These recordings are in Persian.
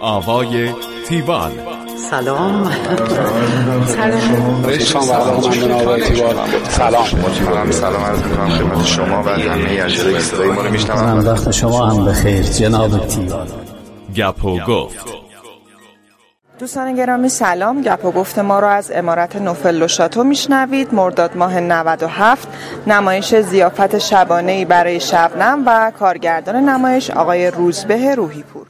آوای تیوال. سلام. سلام عرض می‌کنم خدمت شما و همه اجرای صدای ما رو میشنوم. وقت شما هم بخیر جناب تیوال. گپ و گفت. دوستان گرامی سلام. گپ و گفت ما رو از عمارت نوفل و شاتو میشنوید. مرداد ماه 97 نمایش ضیافت شبانه‌ای برای شبنم و کارگردان نمایش آقای روزبه روحیپور.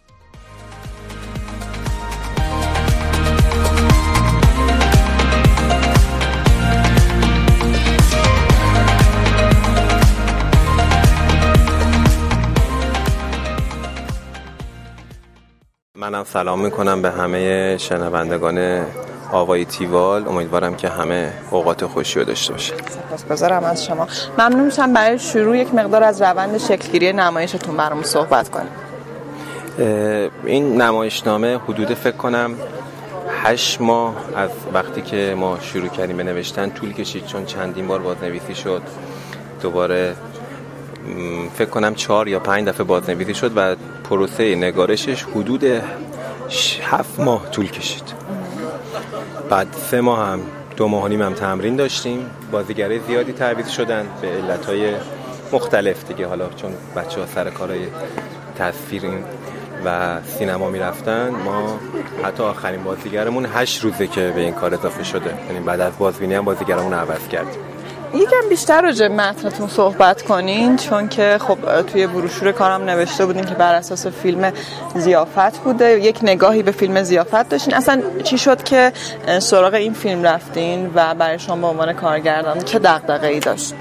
منم سلام میکنم به همه شنوندگان آوای تیوال. امیدوارم که همه اوقات خوشی رو داشته باشید. سپاسگزارم از شما. ممنون میشم برای شروع یک مقدار از روند شکلگیری نمایشتون برامون صحبت کنیم. این نمایشنامه حدود فکر کنم 8 ماه از وقتی که ما شروع کردیم به نوشتن طول کشید، چون چندین بار بازنویسی شد، دوباره فکر کنم 4 یا 5 دفعه بازنویسی شد و پروسه نگارشش حدود 7 ماه طول کشید. بعد 3 ماه هم 2 ماه و نیم هم تمرین داشتیم. بازیگرای زیادی تعویض شدن به علتهای مختلف دیگه، حالا چون بچه‌ها سر کارهای تصویر و سینما میرفتن. ما حتی آخرین بازیگرمون 8 روزه که به این کار اضافه شده، یعنی بعد از بازبینی هم بازیگرمون عوض کردیم. یکم بیشتر راجع به متنتون صحبت کنین، چون که خب توی بروشور کارم نوشته بودین که بر اساس فیلم ضیافت بوده، یک نگاهی به فیلم ضیافت داشتین. اصلا چی شد که سراغ این فیلم رفتین و برای شما به عنوان کارگردان چه دغدغه‌ای داشت؟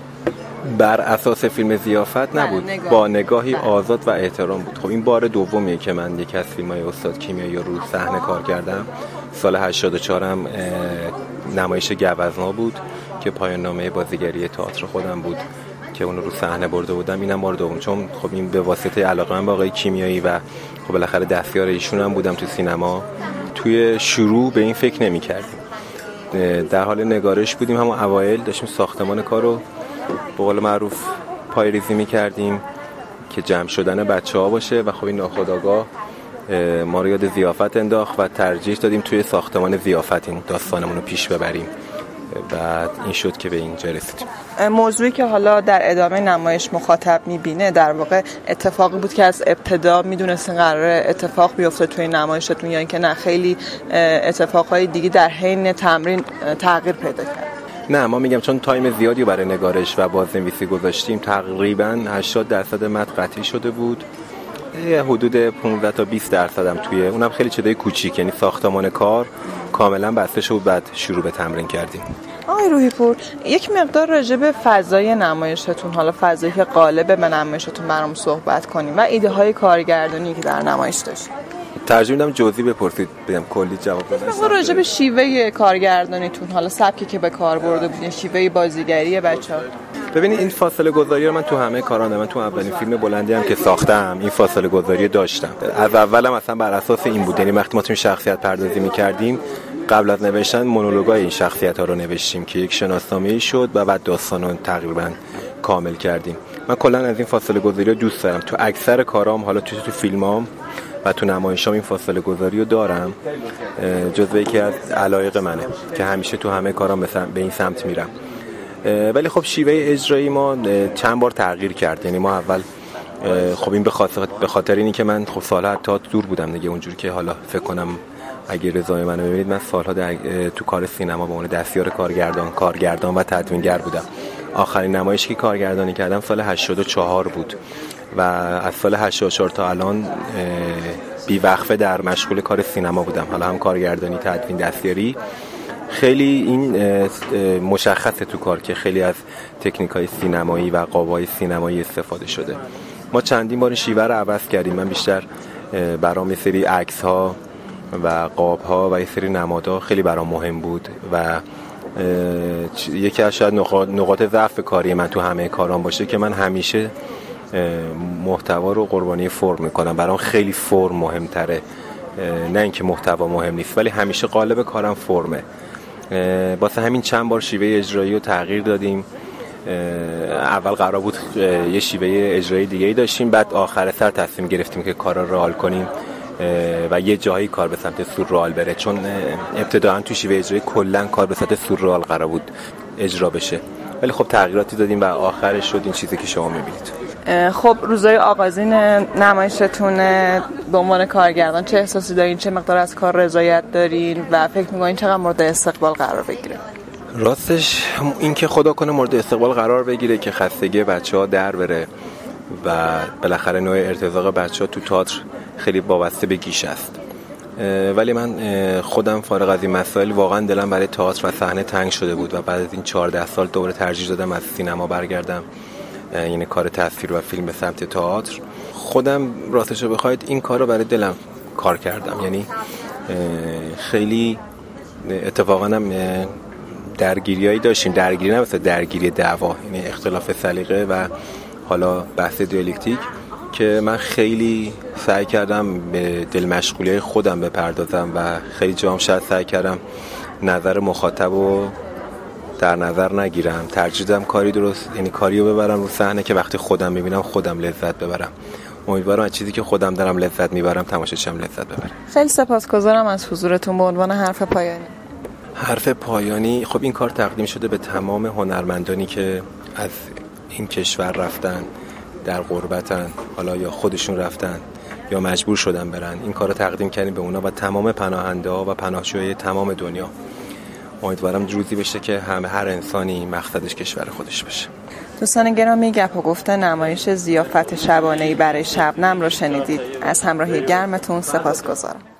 بر اساس فیلم ضیافت نبود، با نگاهی آزاد و احترام بود. خب این بار دومیه که من یکی از فیلم‌های استاد کیمیایی رو صحنه کار کردم. سال 84 هم نمایش گوزنا بود که پایان نامه بازیگری تئاتر خودم بود که اون رو صحنه برده بودم. اینم بار دوم، چون خب این به واسطه علاقه من با آقای کیمیایی و خب بالاخره دستیار ایشون هم بودم تو سینما. توی شروع به این فکر نمی‌کردیم، در حال نگارش بودیم. همون اوایل داشتیم ساختمان کارو به قول معروف پای ریزی می‌کردیم که جمع شدن بچه‌ها باشه و خب این ناخودآگاه ما رو یاد ضیافت انداخت و ترجیح دادیم توی ساختمان ضیافت این داستانمون رو پیش ببریم. بعد این شد که به اینجا رسیدیم. موضوعی که حالا در ادامه نمایش مخاطب میبینه در واقع اتفاقی بود که از ابتدا میدونستین قراره اتفاق بیفته توی نمایشتون، یا اینکه نه خیلی اتفاقهای دیگه در حین تمرین تغییر پیدا کرد؟ نه، ما میگم چون تایم زیادی برای نگارش و بازنویسی گذاشتیم، تقریبا 80% متن قطعی شده بود. حدود 15 تا 20% هم توی اونم خیلی چیزای کوچیک، یعنی ساختمان کار کاملا بسته شد. بعد شروع به تمرین کردیم. آقای روحیپور، یک مقدار راجع به فضای نمایشتون، حالا فضایی که قالب به نمایشتون برام صحبت کنیم و ایده های کارگردانی که در نمایش داشتید. ترجیح میدم جزئی بپرسید، بدم کلی جواب بدم. راجع به شیوه کارگردانیتون، حالا سبکی که به کار برده بودین، شیوه بازیگری بچه‌ها. ببینید این فاصله گذاری رو من تو همه کارام دارم. من تو اولین فیلم بلندی هم که ساختم این فاصله گذاری داشتم. از اولم اصلا بر اساس این بود، یعنی وقتی ما تو شخصیت پردازی می‌کردیم قبل از نوشتن مونولوگای این شخصیت‌ها رو نوشتیم که یک شناسنامه‌ای شد و بعد داستان رو تقریبا کامل کردیم. من کلا از این فاصله گذاری رو دوست دارم. تو اکثر کارام، حالا تو فیلمام و تو نمایشام این فاصله گذاری رو دارم. جزو یکی از علایق منه که همیشه تو همه کارام به این سمت میرم. ولی خب شیوه اجرایی ما چند بار تغییر کرد. یعنی ما اول خب این به خاطر اینی که من خب سالها تا دور بودم دیگه، اونجوری که حالا فکر کنم اگه رضای منو ببینید، من سالها تو کار سینما به عنوان دستیار کارگردان و تدوینگر بودم. آخرین نمایشی که کارگردانی کردم سال 84 بود و از سال 84 تا الان بی‌وقفه در مشغول کار سینما بودم، حالا هم کارگردانی، تدوین، دستیاری. خیلی این مشخصه تو کار که خیلی از تکنیک‌های سینمایی و قاب‌های سینمایی استفاده شده. ما چندین بار شیوه رو عوض کردیم. من بیشتر برام یه سری عکس‌ها و قاب‌ها و یه سری نمادها خیلی برام مهم بود و یکی از شاید نقاط ضعف کاری من تو همه کارام باشه که من همیشه محتوا رو قربانی فرم میکنم. برام خیلی فرم مهمتره، نه اینکه محتوا مهم نیست، ولی همیشه قالب کارم فرمه. واسه همین چند بار شیوه اجرایی رو تغییر دادیم. اول قرار بود یه شیوه اجرایی دیگه‌ای داشتیم، بعد آخر سر تصمیم گرفتیم که کارا رو رئال کنیم و یه جایی کار به سمت سورئال بره، چون ابتداً تو شیوه اجرایی کلاً کار به سمت سورئال قرار بود اجرا بشه، ولی خب تغییراتی دادیم و آخرش شد این چیزی که شما می‌بینید. خب روزای آغازین نمایشتون به عنوان کارگردان چه احساسی دارین؟ چه مقدار از کار رضایت دارین و فکر می‌کنین چقدر مورد استقبال قرار بگیره؟ راستش این که خدا کنه مورد استقبال قرار بگیره که خستگی بچه‌ها در بره و بالاخره نوع ارتزاق بچه‌ها تو تئاتر خیلی وابسته به گیشه است. ولی من خودم فارغ از این مسائل واقعا دلم برای تئاتر و صحنه تنگ شده بود و بعد از این 14 سال دوباره ترجیح دادم از سینما برگردم، یعنی کار تصویر و فیلم به سمت تئاتر. خودم راستش رو بخواید این کار رو برای دلم کار کردم، یعنی خیلی اتفاقا هم درگیریایی داشتیم، درگیری نه مثلا درگیری دعوا، یعنی اختلاف سلیقه و حالا بحث دیالکتیک که من خیلی سعی کردم به دل مشغولی خودم بپردازم و خیلی جام شاید سعی کردم نظر مخاطب رو در نظر نگیرم، ترجیح دادم کاری درست، یعنی کاری رو ببرم رو صحنه که وقتی خودم میبینم خودم لذت ببرم. امیدوارم از چیزی که خودم دارم لذت میبرم تماشاچی‌ام لذت ببره. خیلی سپاسگزارم از حضورتون. به عنوان حرف پایانی. حرف پایانی، خب این کار تقدیم شده به تمام هنرمندانی که از این کشور رفتن، در غربتن، حالا یا خودشون رفتن یا مجبور شدن برن. این کار رو تقدیم کردیم به اونا و تمام پناهنده‌ها و پناهجویای تمام دنیا. امیدوارم روزی بشه که هر انسانی مقصدش کشور خودش بشه. دوستان گرامی، گپ و گفته نمایش ضیافت شبانه‌ای برای شبنم رو شنیدید. از همراهی گرمتون سپاسگزارم.